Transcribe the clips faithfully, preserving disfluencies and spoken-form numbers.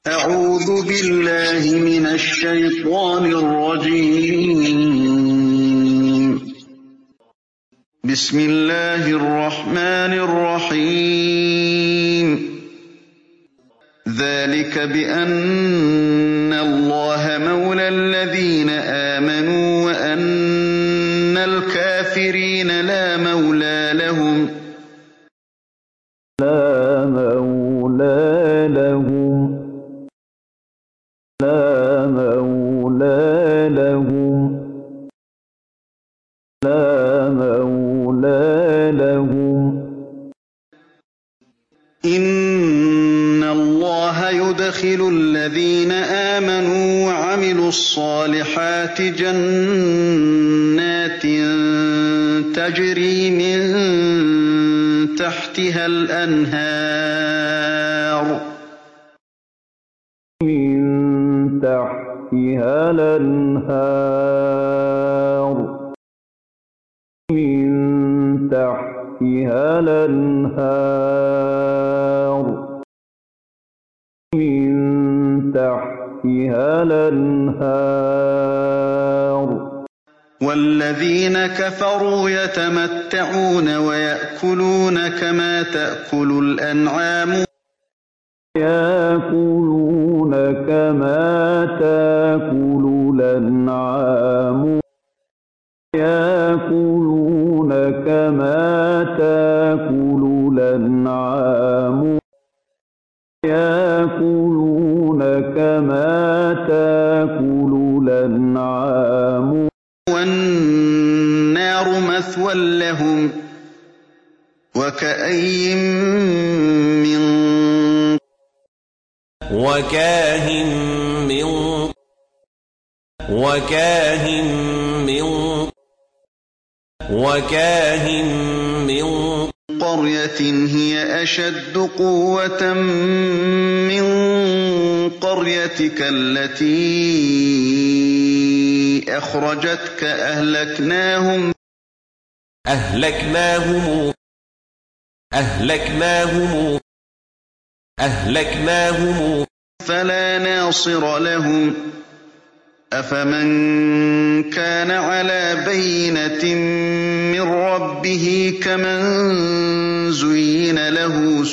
أعوذ بالله من الشيطان الرجيم. بسم الله الرحمن الرحيم. ذلك بأن الله مولى الذين آمنوا وأن الكافرين لا مولى لهم لا مولى لهم لا مولى لهم لا مولى لهم إن الله يدخل الذين آمنوا وعملوا الصالحات جنات تجري من تحتها الأنهار من تحتها الأنهار من تحتها الأنهار من تحتها الأنهار والذين كفروا يتمتعون ويأكلون كما تأكل الأنعام يأكلون كما تأكل الأنعام يأكلون كما تأكل الأنعام يأكلون كما تأكل الأنعام والنار مثوى لهم وكأين من وكاهن من وكاهن من وكاهن من قرية هي أشد قوة من قريتك التي أخرجتك أهلكناهم أهلكناهم أهلكناهم أهلكناهم فلا ناصر لهم أفمن كان على بينة من ربه كمن زين له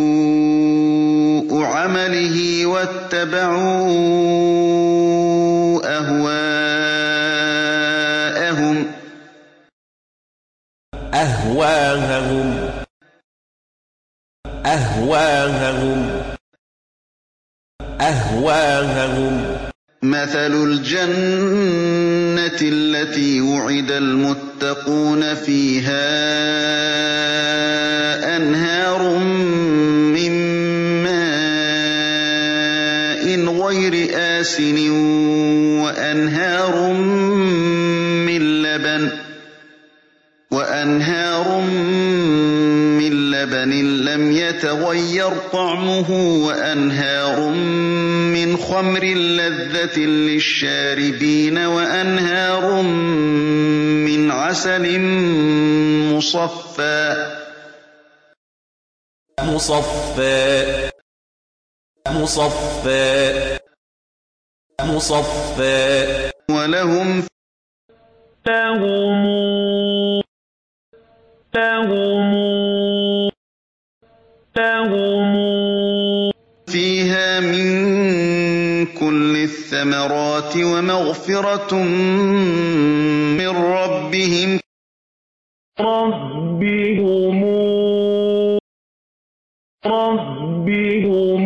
سوء عمله واتبعوا أهواءهم أهواءهم أهواءهم أهواءهم مثل الجنة التي وعد المتقون فيها أنهار من ماء غير آسن وأنهار من لبن وأنهار من لبن لم يتغير طعمه وأنهار من خمر لذة للشاربين وأنهار من عسل مصفى مصفى مصفى مصفى ولهم لهم لهم لهم فيها من كل الثمرات ومغفرة من ربهم ربهم ربهم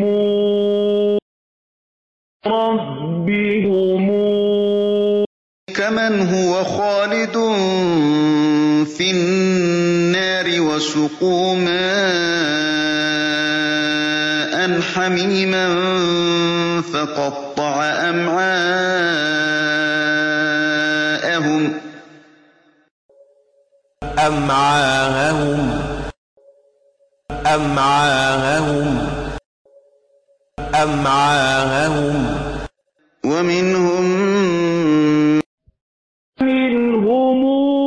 ربهم كمن هو خالد في النار وسقوا ماء حميما فقطع أمعاءهم أمعاءهم أمعاءهم أمعاءهم ومنهم منهم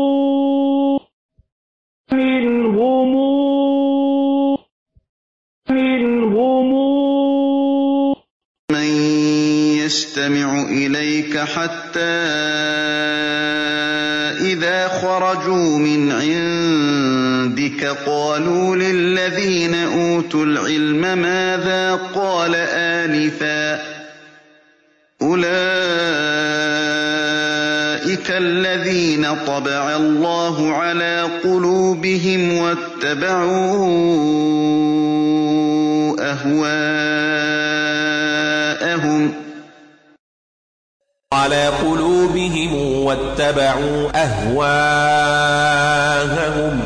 منهم منهم يستمع إليك حتى إذا خرجوا من عندك قالوا للذين أوتوا العلم ماذا قال آنفا أولئك الذين طبع الله على قلوبهم واتبعوا أهواءهم على قلوبهم واتبعوا أهواءهم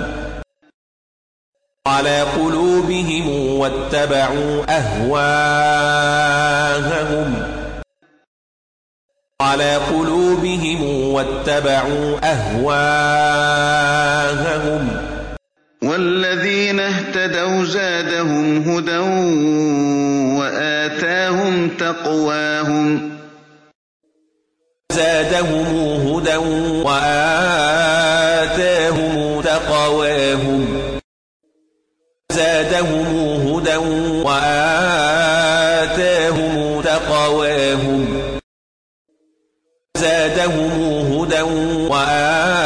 على قلوبهم واتبعوا أهواءهم على قلوبهم واتبعوا أهواءهم والذين اهتدوا زادهم هدى وآتاهم تقواهم زادهم هدى وآتاهم تقواهم زادهم هدى وآتاهم تقواهم زادهم هدى وآتاهم